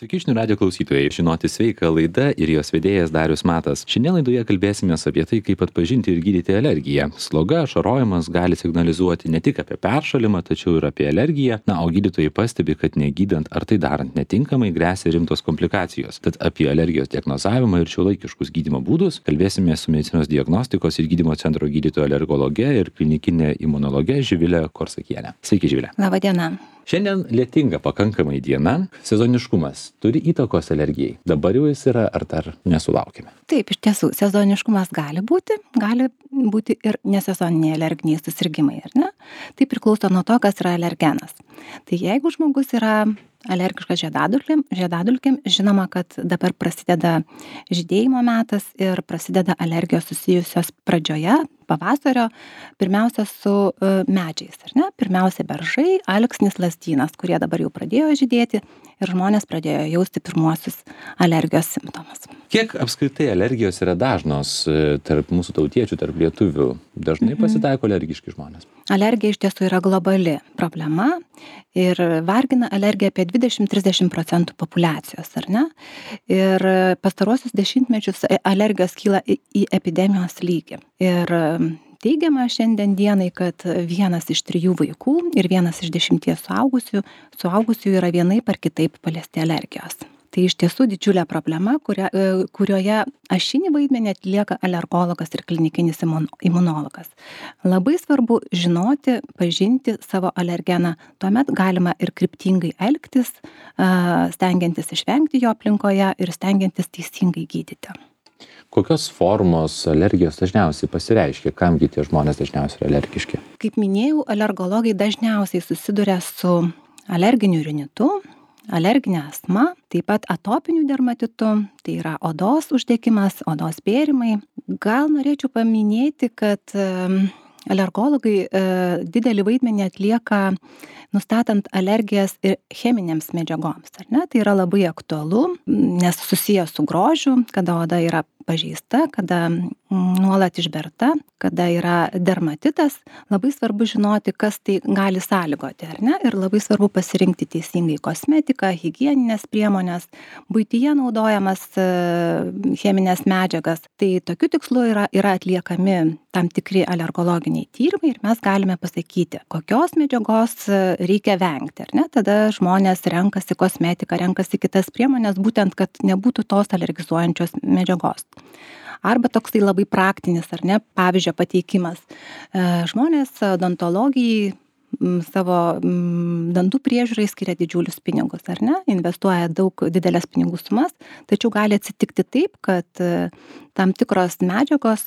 Sveiki, žinių radio klausytojai. Žinoti sveika laida ir jos vedėjas Darius Matas. Šiandien laidoje kalbėsime apie tai, kaip atpažinti ir gydyti alergiją. Sloga, ašarojimas gali signalizuoti ne tik apie peršalimą, tačiau ir apie alergiją. O gydytojai pastebi, kad negydant ar tai darant netinkamai gresia rimtos komplikacijos. Tad apie alergijos diagnozavimą ir šiuolaikiškus gydymo būdus kalbėsime su medicinos diagnostikos ir gydymo centro gydytoja alergologe ir klinikinė imunologe Živilė Korsakienė. Sveiki, Živilė. Labą dieną. Šiandien lietinga pakankamai diena, sezoniškumas turi įtakos alergijai. Dabar jau jis yra, ar dar nesulaukime? Taip, iš tiesų, sezoniškumas gali būti ir nesezoniniai alerginiai susirgimai, ar ne? Tai priklauso nuo to, kas yra alergenas. Tai jeigu žmogus yra alergiškas žiedadulkėm, žinoma, kad dabar prasideda žydėjimo metas ir prasideda alergijos susijusios pradžioje, pavasario, pirmiausia su medžiais, ar ne? Pirmiausia beržai, alksnis, lazdynas, kurie dabar jau pradėjo žydėti ir žmonės pradėjo jausti pirmuosius alergijos simptomus. Kiek apskritai alergijos yra dažnos tarp mūsų tautiečių, tarp lietuvių? Dažnai pasitaiko alergiški žmonės? Alergija iš tiesų yra globali problema ir vargina alergija apie 20-30% populiacijos, ar ne? Ir pastarosius dešimtmečius alergijos kyla į epidemijos lygį. Ir teigiama šiandien dienai, kad 1 iš 3 vaikų ir 1 iš 10 suaugusių yra vienaip ar kitaip paliesti alergijos. Tai iš tiesų didžiulė problema, kurioje ašinį vaidmenį atlieka alergologas ir klinikinis imunologas. Labai svarbu žinoti, pažinti savo alergeną, tuomet galima ir kryptingai elgtis, stengiantis išvengti jo aplinkoje ir stengiantis teisingai gydyti. Kokios formos alergijos dažniausiai pasireiškia? Kamgi tie žmonės dažniausiai yra alergiški? Kaip minėjau, alergologai dažniausiai susiduria su alerginiu rinitu, alerginė astma, taip pat atopiniu dermatitu, tai yra odos uždegimas, odos bėrimai. Gal norėčiau paminėti, kad alergologai didelį vaidmenį atlieka nustatant alergijas ir cheminėms medžiagoms, ar ne? Tai yra labai aktualu, nes susiję su grožiu, kada oda yra pažeista, kada nuolat išberta, kada yra dermatitas, labai svarbu žinoti, kas tai gali sąlygoti, ar ne? Ir labai svarbu pasirinkti teisingai kosmetiką, higieninės priemonės, buityje naudojamas cheminės medžiagas. Tai tokiu tikslu yra atliekami tam tikri alergologiniai tyrimai ir mes galime pasakyti, kokios medžiagos reikia vengti, ar ne? Tada žmonės renkasi kosmetiką, renkasi kitas priemonės, būtent, kad nebūtų tos alergizuojančios medžiagos. Arba toksai labai praktinis, ar ne, pavyzdžio pateikimas. Žmonės odontologijai savo dantų priežiūrai skiria didžiulius pinigus, ar ne, investuoja didelės pinigų sumas, tačiau gali atsitikti taip, kad tam tikros medžiagos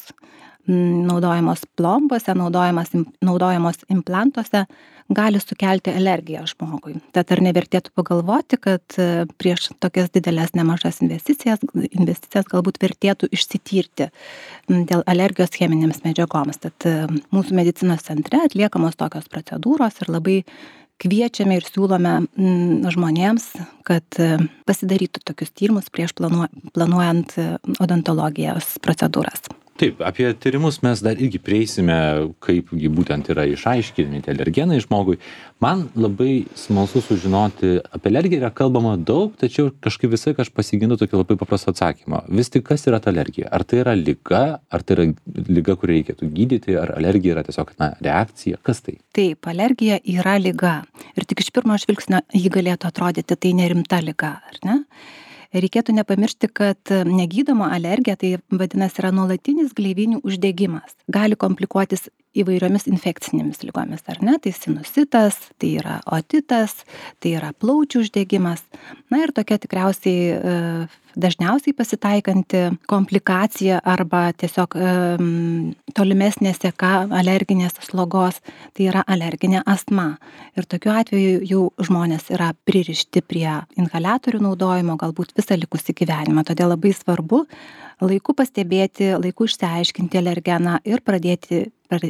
naudojamos plombose, naudojamos implantuose gali sukelti alergiją žmogui. Tad ar nevertėtų pagalvoti, kad prieš tokias didelės nemažas investicijas galbūt vertėtų išsitirti dėl alergijos cheminėms medžiagoms. Tad mūsų medicinos centre atliekamos tokios procedūros ir labai kviečiame ir siūlome žmonėms, kad pasidarytų tokius tyrimus prieš planuojant odontologijos procedūras. Taip, apie tyrimus mes dar irgi prieisime, kaipgi būtent yra išaiškinami tie alergenai žmogui. Man labai smalsu sužinoti, apie alergiją yra kalbama daug, tačiau kažkaip visai aš pasigendu tokį labai paprastą atsakymą. Vis tik kas yra ta alergija? Ar tai yra liga, ar tai yra liga, kurią reikėtų gydyti, ar alergija yra tiesiog reakcija? Kas tai? Taip, alergija yra liga. Ir tik iš pirmo žvilgsnio ji galėtų atrodyti, tai nerimta liga, ar ne? Reikėtų nepamiršti, kad negydoma alergija, tai vadinasi, yra nuolatinis gleivinių uždegimas. Gali komplikuotis įvairiomis infekcinėmis ligomis, ar ne? Tai sinusitas, tai yra otitas, tai yra plaučių uždegimas. Na ir tokia tikriausiai dažniausiai pasitaikanti komplikacija arba tiesiog tolimesnė seka alerginės slogos, tai yra alerginė astma. Ir tokiu atveju jau žmonės yra pririšti prie inhaliatorių naudojimo, galbūt visą likusį gyvenimą. Todėl labai svarbu laiku pastebėti, laiku išsiaiškinti alergeną ir pradėti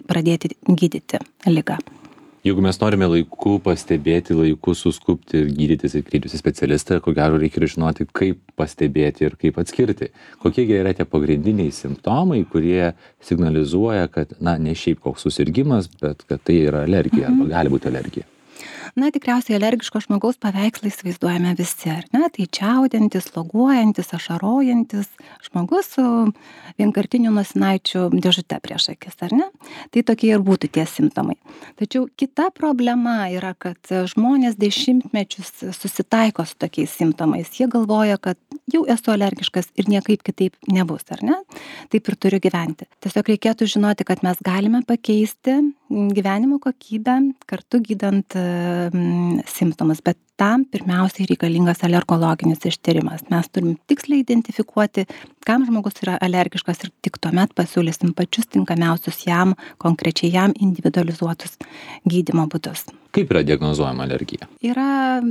gydyti ligą. Jeigu mes norime laiku pastebėti, laiku suskubti ir gydytis ir kreiptis į specialistą, ko gero reikia ir žinoti, kaip pastebėti ir kaip atskirti. Kokie yra tie pagrindiniai simptomai, kurie signalizuoja, kad ne šiaip koks susirgimas, bet kad tai yra alergija arba gali būti alergija. Na, tikriausiai alergiško žmogaus paveikslą įsivaizduojame visi, ar ne? Tai čiaudintis, sloguojantis, ašarojantis žmogus su vienkartiniu nosinaičių dėžute prieš akis, ar ne? Tai tokie ir būtų tie simptomai. Tačiau kita problema yra, kad žmonės dešimtmečius susitaiko su tokiais simptomais. Jie galvoja, kad jau esu alergiškas ir niekaip kitaip nebus, ar ne? Taip ir turiu gyventi. Tiesiog reikėtų žinoti, kad mes galime pakeisti gyvenimo kokybę kartu gydant simptomus, bet tam pirmiausiai reikalingas alergologinis ištyrimas. Mes turim tiksliai identifikuoti, kam žmogus yra alergiškas ir tik tuomet pasiūlysim pačius tinkamiausius jam, konkrečiai jam individualizuotus gydymo būdus. Kaip yra diagnozuojama alergija? Yra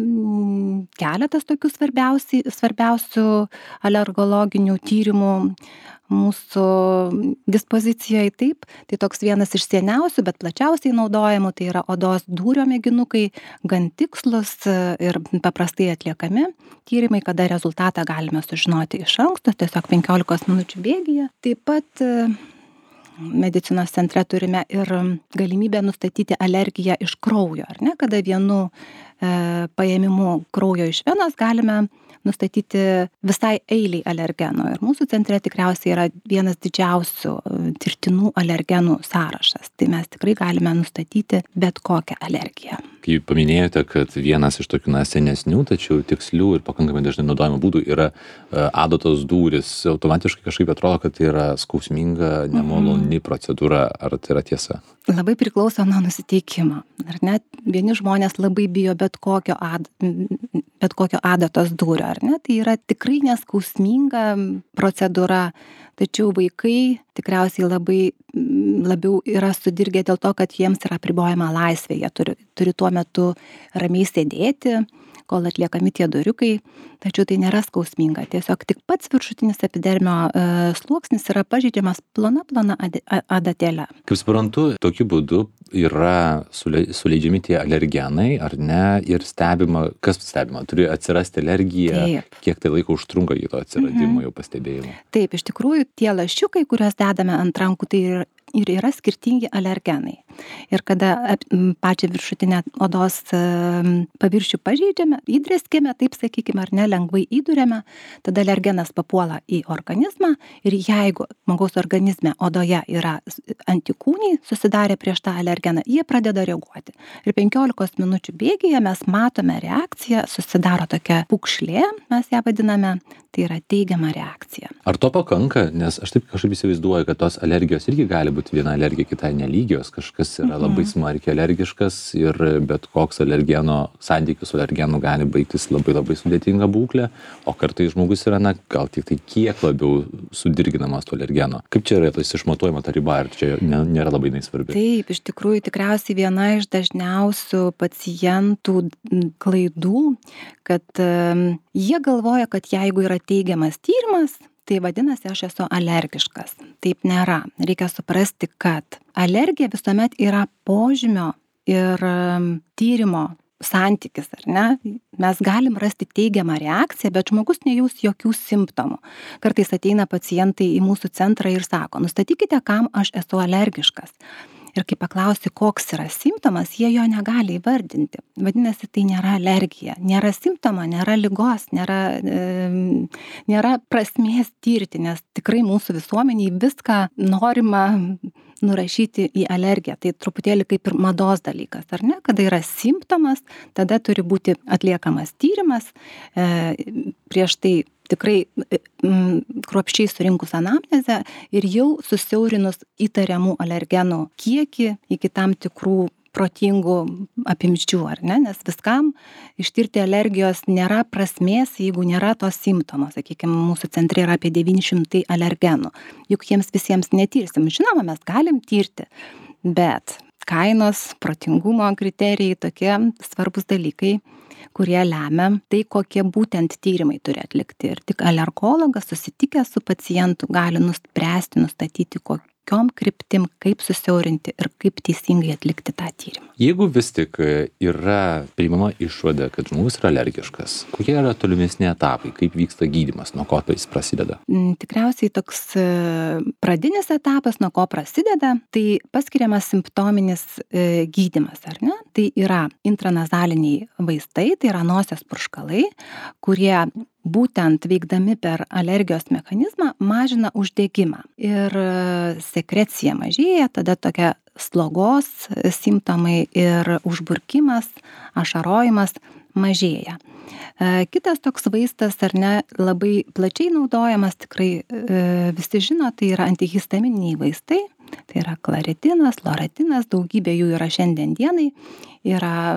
keletas tokių svarbiausių alergologinių tyrimų mūsų dispozicijoje, taip. Tai toks vienas iš seniausių, bet plačiausiai naudojamų, tai yra odos dūrio mėginukai, gan tikslus ir paprastai atliekami tyrimai, kada rezultatą galime sužinoti iš anksto, tiesiog 15 minučių bėgyje. Taip pat medicinos centre turime ir galimybę nustatyti alergiją iš kraujo, ar ne? Kada vienu paėmimu kraujo iš venos galime nustatyti visai eiliai alergenų. Ir mūsų centre tikriausiai yra vienas didžiausių tirtinų alergenų sąrašas. Tai mes tikrai galime nustatyti bet kokią alergiją. Kai paminėjote, kad vienas iš tokių senesnių, tačiau tikslių ir pakankamai dažnai naudojimo būdų yra adatos dūris, automatiškai kažkaip atrodo, kad tai yra skausminga, nemaloni procedūra. Ar tai yra tiesa? Labai priklauso nuo nusiteikimo. Ar net vieni žmonės labai bijo bet kokio adatos dūrio, ar ne? Tai yra tikrai neskausminga procedūra. Tačiau vaikai tikriausiai labiau yra sudirgę dėl to, kad jiems yra apribojama laisvė. Jie turi tuo metu ramiai sėdėti, kol atliekami tie dūriukai, tačiau tai nėra skausminga. Tiesiog tik pats viršutinis epidermio sluoksnis yra pažeidžiamas plona adatėle. Kaip suprantu, tokiu būdu yra suleidžiami tie alergenai, ar ne, ir stebima, kas stebima, turi atsirasti alergija. Taip. Kiek tai laiko užtrunka į to atsiradimo jau pastebėjimo? Taip, iš tikrųjų tie lašiukai, kuriuos dedame ant rankų, tai ir yra skirtingi alergenai. Ir kada pačią viršutinę odos paviršių pažeidžiame, įdrėskime, taip sakykime, ar ne, lengvai įduriame, tada alergenas papuola į organizmą ir jeigu žmogaus organizme odoje yra antikūniai susidarę prieš tą alergeną, jie pradeda reaguoti. Ir 15 minučių bėgyje mes matome reakciją, susidaro tokia pūkšlė, mes ją vadiname, tai yra teigiama reakcija. Ar to pakanka? Nes aš taip kažkaip įsivaizduoju, kad tos alergijos irgi gali būti viena alergija kitai nelygios. Kažkas yra labai smarkiai alergiškas ir bet koks alergeno santykis su alergenu gali baigtis labai labai sudėtinga būklė, o kartais žmogus yra, gal tik tai kiek labiau sudirginamas to alergeno. Kaip čia yra tas išmatuojama ta riba, ar čia nėra labai svarbi? Taip, iš tikrųjų tikriausiai viena iš dažniausių pacientų klaidų, kad jie galvoja, kad jeigu yra teigiamas tyrimas, tai vadinasi, aš esu alergiškas. Taip nėra. Reikia suprasti, kad alergija visuomet yra požymio ir tyrimo santykis, ar ne? Mes galim rasti teigiamą reakciją, bet žmogus nejaus jokių simptomų. Kartais ateina pacientai į mūsų centrą ir sako, nustatykite, kam aš esu alergiškas. Ir kai paklausi, koks yra simptomas, jie jo negali įvardinti. Vadinasi, tai nėra alergija. Nėra simptomo, nėra ligos, nėra prasmės tirti, nes tikrai mūsų visuomeniai viską norima nurašyti į alergiją. Tai truputėlį kaip ir mados dalykas, ar ne? Kada yra simptomas, tada turi būti atliekamas tyrimas. Prieš tai tikrai kruopščiai surinkus anamnezę ir jau susiaurinus įtariamų alergenų kiekį iki tam tikrų protingų apimčių, ar ne? Nes viskam ištirti alergijos nėra prasmės, jeigu nėra to simptomo. Sakykime, mūsų centre yra apie 900 alergenų. Juk jiems visiems netirsim. Žinoma, mes galim tirti, bet kainos, protingumo kriterijai, tokie svarbus dalykai, kurie lemia tai, kokie būtent tyrimai turi atlikti. Ir tik alergologas susitikęs su pacientu gali nustatyti, kokiom kryptim, kaip susiaurinti ir kaip teisingai atlikti tą tyrimą. Jeigu vis tik yra priimama išvada, kad žmogus yra alergiškas, kokie yra tolimesni etapai, kaip vyksta gydymas, nuo ko jis prasideda? Tikriausiai toks pradinis etapas, nuo ko prasideda, tai paskiriamas simptominis gydymas, ar ne? Tai yra intranazaliniai vaistai, tai yra nosies purškalai, kurie būtent veikdami per alergijos mechanizmą mažina uždegimą ir sekrecija mažėja, tada tokia slogos simptomai ir užburkimas, ašarojimas mažėja. Kitas toks vaistas, ar ne, labai plačiai naudojamas, tikrai visi žino, tai yra antihistamininiai vaistai, tai yra klaretinas, loratinas, daugybė jų yra šiandien dienai, yra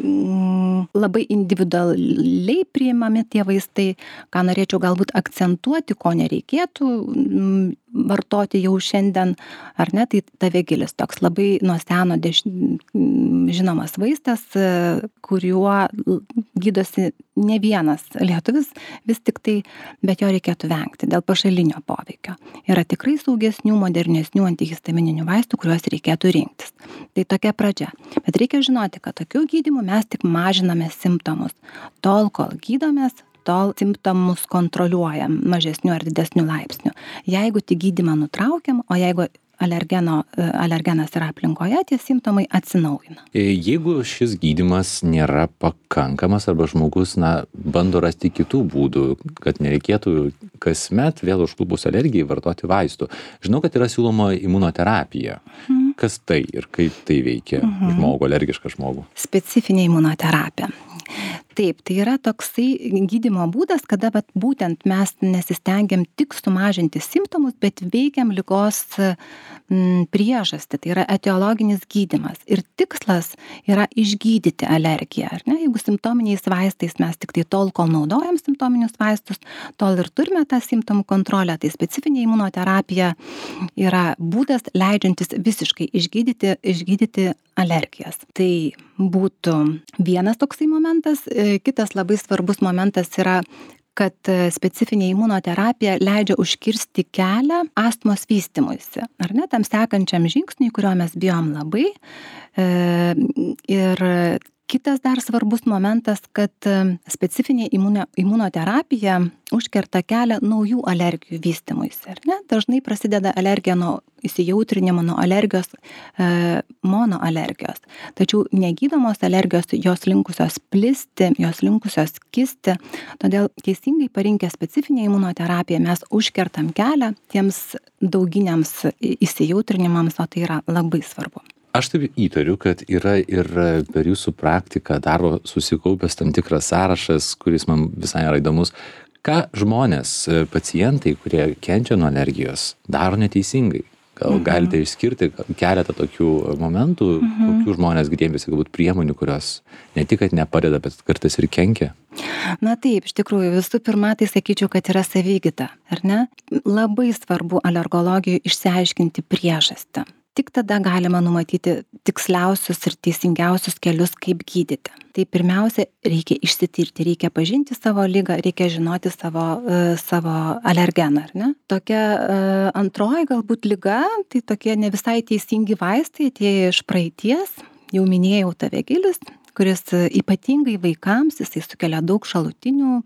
labai individualiai priimami tie vaistai, ką norėčiau galbūt akcentuoti, ko nereikėtų vartoti jau šiandien, ar ne, tai tavegilis toks labai nuo seno žinomas vaistas, kuriuo gydosi ne vienas lietuvis, vis tik tai, bet jo reikėtų vengti dėl pašalinio poveikio. Yra tikrai saugesnių, modernesnių antihistamininių vaistų, kuriuos reikėtų rinktis. Tai tokia pradžia. Bet reikia žinoti, kad tokiu gydymu mes tik mažiname simptomus. Tol, kol gydomės, tol simptomus kontroliuojam mažesniu ar didesniu laipsniu. Jeigu tik gydymą nutraukiam, o jeigu alergenas yra aplinkoje, tie simptomai atsinaujina. Jeigu šis gydymas nėra pakankamas arba žmogus bando rasti kitų būdų, kad nereikėtų kasmet vėl užklupus alergijai vartoti vaistų. Žinau, kad yra siūloma imunoterapija. Kas tai ir kaip tai veikia žmogų, alergišką žmogų? Specifinė imunoterapija. Taip, tai yra toksai gydymo būdas, kada būtent mes nesistengiam tik sumažinti simptomus, bet veikiam ligos priežastį, tai yra etiologinis gydymas. Ir tikslas yra išgydyti alergiją. Ar ne? Jeigu simptominiais vaistais mes tik tai tol, kol naudojam simptominius vaistus, tol ir turime tą simptomų kontrolę. Tai specifinė imunoterapija yra būdas leidžiantis visiškai išgydyti alergijas. Tai būtų vienas toksai momentas. Kitas labai svarbus momentas yra, kad specifinė imunoterapija leidžia užkirsti kelią astmos vystymuisi, ar ne, tam sekančiam žingsniui, kurio mes bijom labai. Ir kitas dar svarbus momentas, kad specifinė imunoterapija užkerta kelią naujų alergijų vystymuisi, ar ne? Dažnai prasideda alergija nuo įsijautrinimo, nuo alergijos, monoalergijos. Tačiau negydomos alergijos, jos linkusios plisti, jos linkusios kisti, todėl teisingai parinkę specifinę imunoterapiją mes užkertam kelią tiems dauginiams įsijautrinimams, o tai yra labai svarbu. Aš taip įtariu, kad yra ir per jūsų praktiką darbo susikaupęs tam tikras sąrašas, kuris man visai yra įdomus. Ką žmonės, pacientai, kurie kenčia nuo alergijos, daro neteisingai? Gal galite išskirti keletą tokių momentų, kokių žmonės griebiasi galbūt priemonių, kurios ne tik, kad nepadeda, bet kartais ir kenkia? Na taip, iš tikrųjų, visų pirma, tai sakyčiau, kad yra savigyda, ar ne? Labai svarbu alergologijai išsiaiškinti priežastį. Tik tada galima numatyti tiksliausius ir teisingiausius kelius, kaip gydyti. Tai pirmiausia, reikia išsitirti, reikia pažinti savo ligą, reikia žinoti savo alergeną, ar ne? Tokia antroji galbūt liga, tai tokie ne visai teisingi vaistai, atėję iš praeities, jau minėjau tavegilis, kuris ypatingai vaikams, jisai sukelia daug šalutinio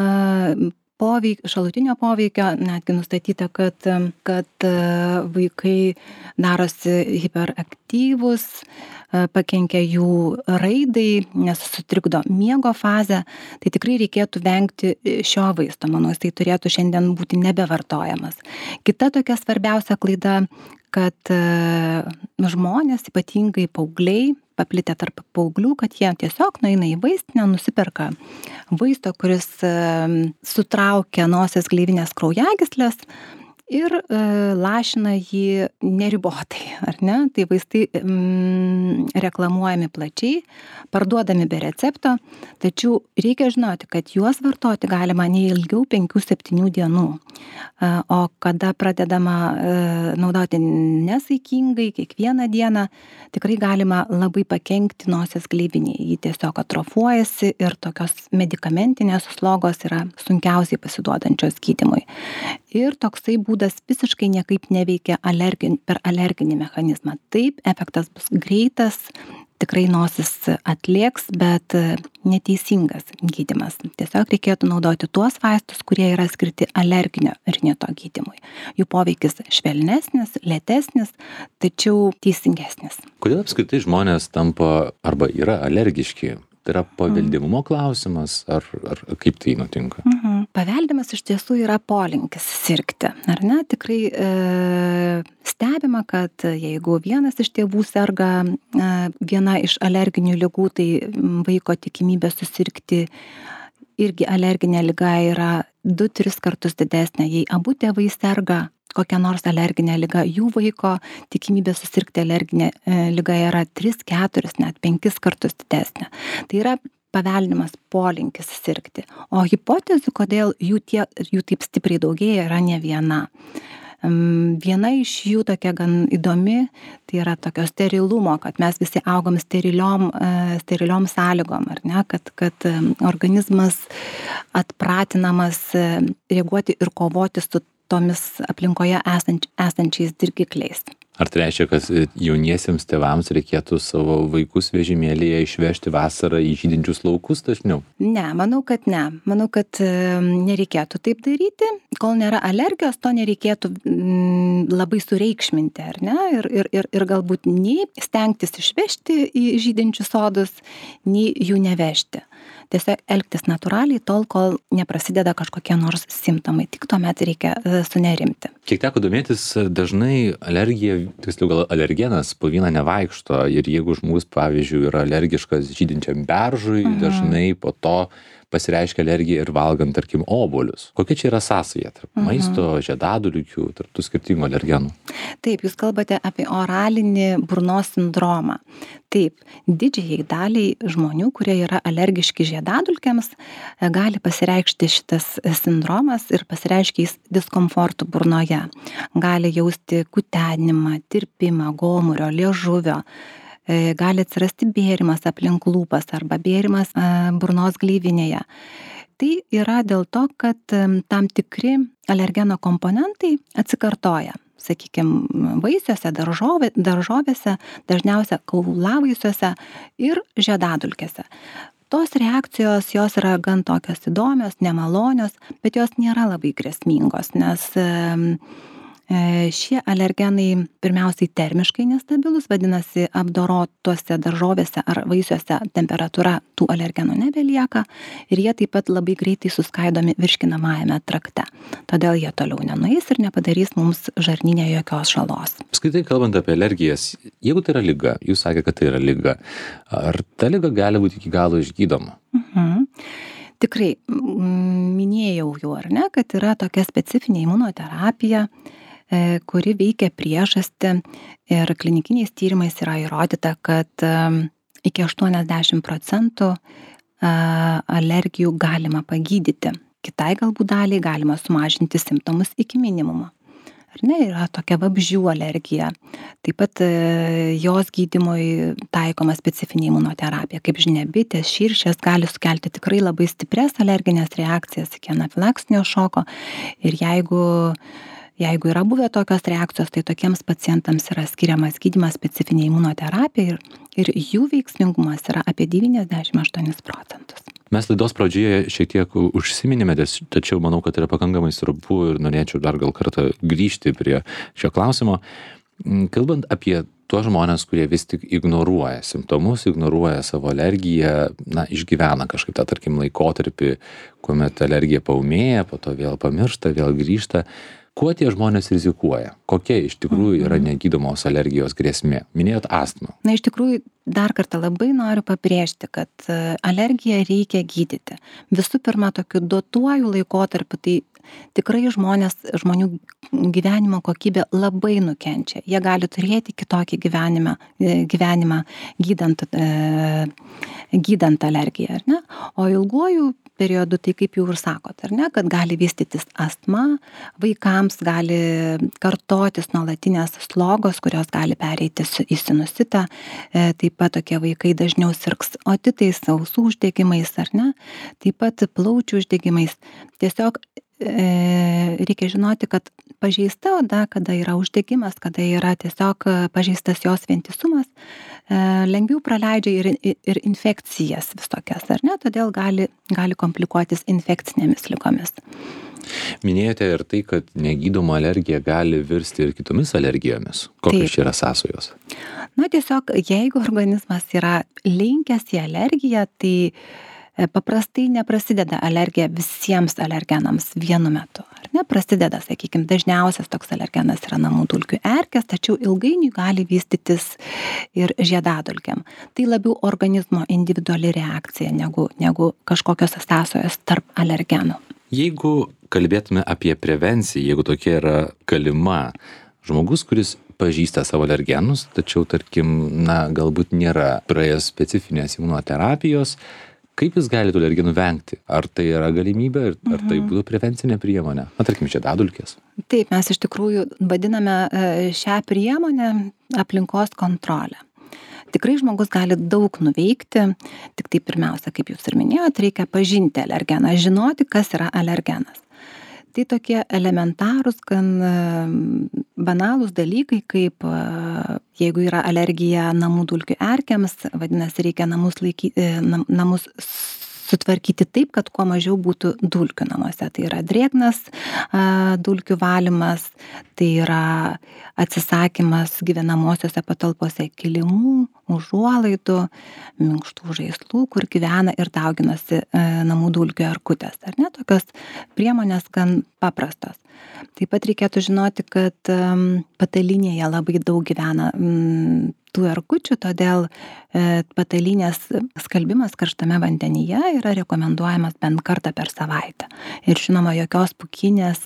poveikio, netgi nustatyta, kad vaikai darosi hiperaktyvūs, pakenkia jų raidai, nes sutrikdo miego fazę, tai tikrai reikėtų vengti šio vaisto, manau, jis tai turėtų šiandien būti nebevartojamas. Kita tokia svarbiausia klaida, kad žmonės, ypatingai paaugliai, paplitę tarp paauglių, kad jie tiesiog nueina į vaistinę, nusiperka vaisto, kuris sutraukia nosies gleivinės kraujagyslės ir lašina jį neribotai, ar ne? Tai vaistai reklamuojami plačiai, parduodami be recepto, tačiau reikia žinoti, kad juos vartoti galima ne ilgiau 5-7 dienų. O kada pradedama naudoti nesaikingai, kiekvieną dieną, tikrai galima labai pakenkti nosies gleiviniai. Ji tiesiog atrofuojasi ir tokios medikamentinės slogos yra sunkiausiai pasiduodančios gydymui. ir toksai būdas visiškai niekaip neveikia per alerginį mechanizmą. Taip, efektas bus greitas, tikrai nosis atlėgs, bet neteisingas gydymas. Tiesiog reikėtų naudoti tuos vaistus, kurie yra skirti alerginio rinito gydymui. Jų poveikis švelnesnis, lėtesnis, tačiau teisingesnis. Kodėl apskritai žmonės tampa arba yra alergiški? Tai yra paveldimumo klausimas, ar kaip tai nutinka? Paveldimas iš tiesų yra polinkis sirgti, ar ne? Tikrai stebima, kad jeigu vienas iš tėvų serga viena iš alerginių ligų, tai vaiko tikimybė susirgti irgi alerginė liga yra 2-3 kartus didesnė. Jei abu tėvai serga kokia nors alerginė liga, jų vaiko tikimybė susirgti alerginė liga yra 3-4, net 5 kartus didesnė. Tai yra paveldimas polinkis sirgti. O hipotezių, kodėl jų taip stipriai daugėja, yra ne viena. Viena iš jų tokia gan įdomi, tai yra tokio sterilumo, kad mes visi augom steriliom sąlygom, ar ne, kad organizmas atpratinamas reaguoti ir kovoti su tomis aplinkoje esančiais dirgikliais. Ar tai reiškia, kad jauniesiems tėvams reikėtų savo vaikus vežimėlyje išvežti vasarą į žydinčius laukus dažniau? Ne, manau, kad ne. Manau, kad nereikėtų taip daryti. Kol nėra alergijos, to nereikėtų labai sureikšminti, ar ne? Ir galbūt nei stengtis išvežti į žydinčius sodus, nei jų nevežti. Tiesiog elgtis natūraliai tol, kol neprasideda kažkokie nors simptomai. Tik tuomet reikia sunerimti. Kiek teko domėtis, dažnai alergija, tiksliau gal alergenas po vyną nevaikšto ir jeigu žmogus, pavyzdžiui, yra alergiškas žydinčiam beržui, dažnai po to pasireiškia alergija ir valgant, tarkim, obuolius. Kokia čia yra sąsaja tarp maisto, žiedadulkių, tarp tų skirtingų alergenų? Taip, jūs kalbate apie oralinį burnos sindromą. Taip, didžiai daliai žmonių, kurie yra alergiški žiedadulkėms, gali pasireikšti šitas sindromas ir pasireiškia jis diskomfortų burnoje. Gali jausti kutenimą, tirpimą, gomurio, liežuvio. Gali atsirasti bėrimas aplink lūpas arba bėrimas burnos gleivinėje. Tai yra dėl to, kad tam tikri alergeno komponentai atsikartoja. Sakykime, vaisiuose, daržovėse, dažniausia kaulavaisiuose ir žiedadulkėse. Tos reakcijos, jos yra gan tokios įdomios, nemalonios, bet jos nėra labai grėsmingos, nes šie alergenai pirmiausiai termiškai nestabilus, vadinasi, apdorotuose daržovėse ar vaisiuose temperatūra tų alergenų nebelieka ir jie taip pat labai greitai suskaidomi virškinamajame trakte. Todėl jie toliau nenueis ir nepadarys mums žarnyne jokios žalos. Apskritai, kalbant apie alergijas, jeigu tai yra liga, jūs sakėte, kad tai yra liga, ar ta liga gali būti iki galo išgydoma? Tikrai, minėjau jau, ar ne, kad yra tokia specifinė imunoterapija, kuri veikia priežastį ir klinikiniais tyrimais yra įrodyta, kad iki 80% alergijų galima pagydyti. Kitai galbūt daliai galima sumažinti simptomus iki minimumo. Ar ne, yra tokia vabzdžių alergija. Taip pat jos gydymui taikoma specifinė imunoterapija. Kaip žinia, bitės, širšės gali sukelti tikrai labai stiprias alerginės reakcijas iki anafilaksinio šoko. Ir jeigu yra buvę tokios reakcijos, tai tokiems pacientams yra skiriamas gydymas specifinė imunoterapija ir jų veiksmingumas yra apie 98%. Mes laidos pradžioje šiek tiek užsiminėme, tačiau manau, kad yra pakankamai svarbu ir norėčiau dar gal kartą grįžti prie šio klausimo. Kalbant apie tuos žmonės, kurie vis tik ignoruoja simptomus, ignoruoja savo alergiją, išgyvena kažkaip tą, tarkim, laikotarpį, kuomet alergija paūmėja, po to vėl pamiršta, vėl grįžta. Kuo tie žmonės rizikuoja? Kokia iš tikrųjų yra negydomos alergijos grėsmė? Minėjot astmą. Iš tikrųjų, dar kartą labai noriu pabrėžti, kad alergiją reikia gydyti. Visų pirma, tokiu duotuoju laikotarpiu, tai tikrai žmonių gyvenimo kokybė labai nukenčia. Jie gali turėti kitokį gyvenimą gydant alergiją, ar ne? O ilguoju periodu, tai kaip jau ir sakot, ar ne, kad gali vystytis astma, vaikams gali kartotis nuolatinės slogos, kurios gali pereiti į sinusitą, taip pat tokie vaikai dažniau sirgs otitais, ausų uždegimais, ar ne, taip pat plaučių uždegimais. Tiesiog reikia žinoti, kad pažeista oda, kada yra uždegimas, kada yra tiesiog pažeistas jos vientisumas, lengviau praleidžia ir infekcijas visokias, ar ne? Todėl gali komplikuotis infekcinėmis ligomis. Minėjote ir tai, kad negydoma alergija gali virsti ir kitomis alergijomis. Kokios čia yra sąsajos? Na, tiesiog, jeigu organizmas yra linkęs į alergiją, tai paprastai neprasideda alergija visiems alergenams vienu metu. Ar ne? Prasideda, sakykime, dažniausias toks alergenas yra namų dulkių erkės, tačiau ilgainiui gali vystytis ir žiedadulkėm. Tai labiau organizmo individuali reakcija negu kažkokios sąsajos tarp alergenų. Jeigu kalbėtume apie prevenciją, jeigu tokia yra galima, žmogus, kuris pažįsta savo alergenus, tačiau, tarkim, galbūt nėra praėjęs specifinės imunoterapijos, kaip jis gali tų alergenų vengti? Ar tai yra galimybė ir ar tai būtų prevencinė priemonė? Tarkim, žiedadulkės. Taip, mes iš tikrųjų vadiname šią priemonę aplinkos kontrolę. Tikrai žmogus gali daug nuveikti, tik tai pirmiausia, kaip jūs ir minėjote, reikia pažinti alergeną, žinoti, kas yra alergenas. Tai tokie elementarūs, gan banalūs dalykai, kaip jeigu yra alergija namų dulkių erkėms, vadinasi, reikia namus sutvarkyti taip, kad kuo mažiau būtų dulkių namuose. Tai yra drėgnas dulkių valymas, tai yra atsisakymas gyvenamosiose patalpose kilimų, užuolaidų, minkštų žaislų, kur gyvena ir dauginasi namų dulkių erkutės. Ar ne? Tokios priemonės gan paprastos. Taip pat reikėtų žinoti, kad patalynėje labai daug gyvena tų erkučių, todėl patalynės skalbimas karštame vandenyje yra rekomenduojamas bent kartą per savaitę. Ir žinoma, jokios pūkinės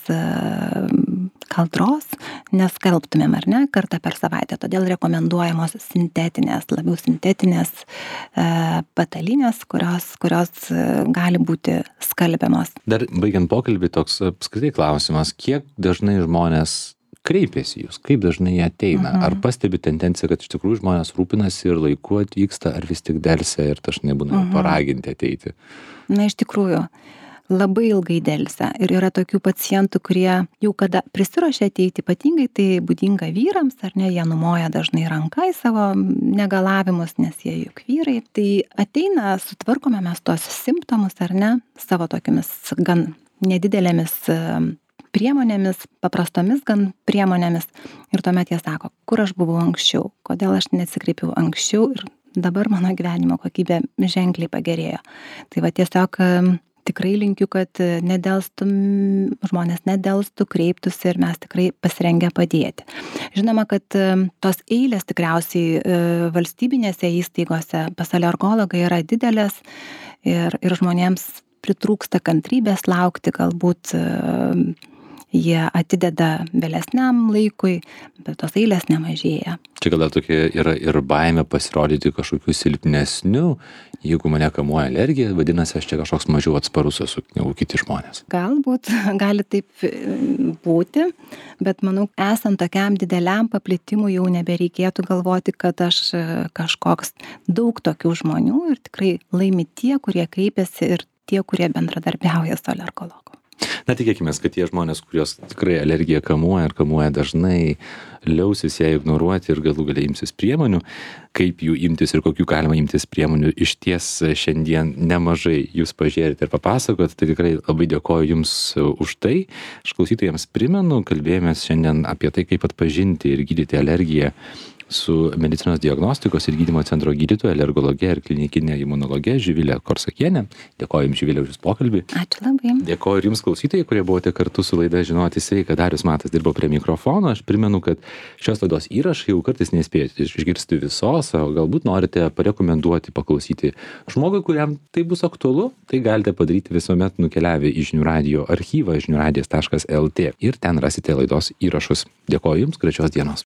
kaldros neskalbtumėm, ar ne, kartą per savaitę. Todėl rekomenduojamos labiau sintetinės patalynės, kurios gali būti skalbiamos. Dar baigiant pokalbį, toks apskritai klausimas, kiek dažnai žmonės kreipiasi jūs, kaip dažnai jie ateina? Ar pastebi tendenciją, kad iš tikrųjų žmonės rūpinasi ir laiku atvyksta, ar vis tik delsia ir dažnai būna paraginti ateiti? Na, iš tikrųjų, labai ilgai delsia. Ir yra tokių pacientų, kurie jau kada prisiruošia ateiti, ypatingai tai būdinga vyrams, ar ne, jie numoja dažnai ranką į savo negalavimus, nes jie juk vyrai. Tai ateina, sutvarkome mes tos simptomus, ar ne, savo tokiamis gan nedidelėmis priemonėmis, paprastomis gan priemonėmis. Ir tuomet jie sako, kur aš buvau anksčiau, kodėl aš neatsikreipiau anksčiau ir dabar mano gyvenimo kokybė ženkliai pagerėjo. Tai va tiesiog tikrai linkiu, kad žmonės nedelstų, kreiptųsi ir mes tikrai pasirengę padėti. Žinoma, kad tos eilės tikriausiai valstybinėse įstaigose pas alergologą yra didelės ir žmonėms pritrūksta kantrybės laukti, galbūt jie atideda vėlesniam laikui, bet tos eilės nemažėja. Čia gal tokia yra ir baimė pasirodyti kažkokiu silpnesniu, jeigu mane kamuoja alergija, vadinasi, aš čia kažkoks mažiau atsparus esu negu kiti žmonės. Galbūt gali taip būti, bet manau, esant tokiam dideliam paplitimui jau nebereikėtų galvoti, kad aš kažkoks daug tokių žmonių ir tikrai laimi tie, kurie kreipiasi ir tie, kurie bendradarbiauja su alergologu. Na, tikėkime, kad tie žmonės, kurios tikrai alergija kamuoja ir kamuoja dažnai, liausis ją ignoruoti ir galų galiai imsis priemonių, kaip jų imtis ir kokių galima imtis priemonių. Iš ties šiandien nemažai jūs pažiūrėjote ir papasakot, tai tikrai labai dėkoju jums už tai. Aš klausytojams primenu, kalbėjomės šiandien apie tai, kaip atpažinti ir gydyti alergiją su medicinos diagnostikos ir gydymo centro gydytoja, alergologe ir klinikinė imunologe Živilė Korsakienė. Dėkoju jums, Živilė, už jūsų pokalbį. Ačiū labai. Dėkoju ir jums, klausytojai, kurie buvote kartu su laida Žinoti sveika. Darius Matas dirbo prie mikrofono. Aš primenu, kad šios laidos įrašai jau kartais nespėjote išgirsti visos, o galbūt norite parekomenduoti, paklausyti žmogui, kuriam tai bus aktualu, tai galite padaryti visuomet nukeliavę į Žinių radijo archyvą žiniųradijas.lt ir ten rasite laidos įrašus. Dėkoju jums, gražios dienos.